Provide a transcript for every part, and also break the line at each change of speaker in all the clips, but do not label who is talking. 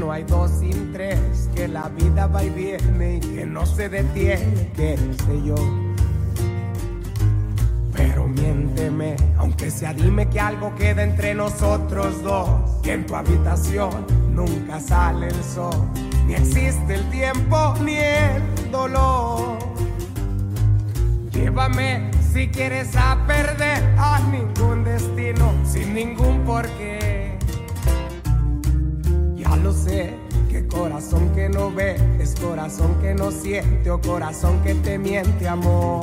no hay dos sin tres, que la vida va y viene y que no se detiene, qué sé yo. Pero miénteme, aunque sea, dime que algo queda entre nosotros dos, que en tu habitación nunca sale el sol, ni existe el tiempo ni el dolor. Llévame si quieres a perder a ningún destino, sin ningún porqué. Ya lo sé, que corazón que no ve es corazón que no siente, o corazón que te miente, amor.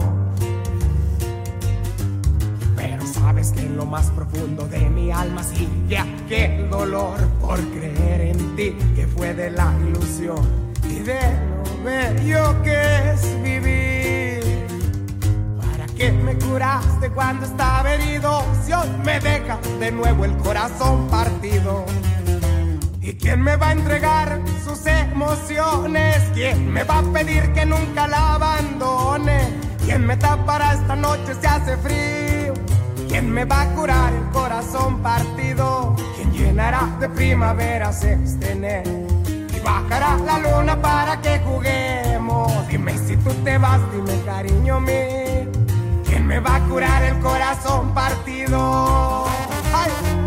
Pero sabes que en lo más profundo de mi alma sigue aquel dolor por creer en ti, que fue de la ilusión y de lo bello que es vivir. ¿Para qué me curaste cuando estaba herido, si hoy me dejas de nuevo el corazón partido? ¿Y quién me va a entregar sus emociones? ¿Quién me va a pedir que nunca la abandone? ¿Quién me tapará esta noche si hace frío? ¿Quién me va a curar el corazón partido? ¿Quién llenará de primaveras este enero? Y bajará la luna para que juguemos. Dime si tú te vas, dime cariño mío, ¿quién me va a curar el corazón partido? ¡Ay!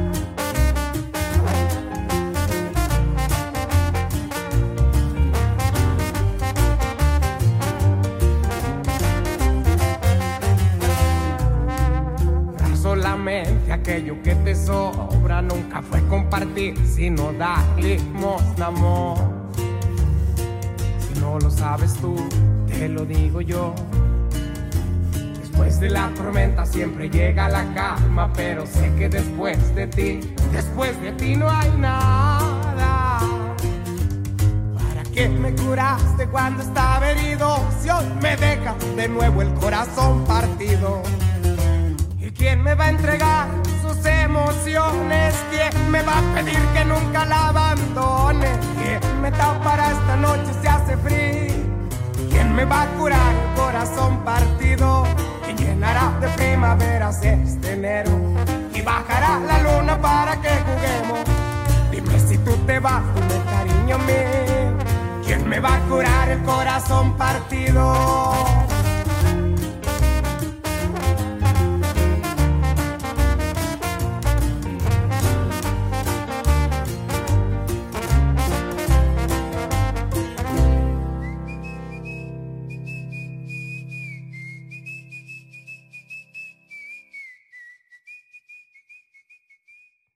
Solamente aquello que te sobra nunca fue compartir, sino dar limosna, amor. Si no lo sabes tú, te lo digo yo. Después de la tormenta siempre llega la calma, pero sé que después de ti no hay nada. ¿Para qué me curaste cuando estaba herido, si hoy me dejas de nuevo el corazón partido? ¿Quién me va a entregar sus emociones? ¿Quién me va a pedir que nunca la abandone? ¿Quién me tapará esta noche si hace frío? ¿Quién me va a curar el corazón partido? ¿Quién llenará de primaveras este enero? Y bajará la luna para que juguemos. Dime si tú te vas, dime cariño mío, ¿quién me va a curar el corazón partido?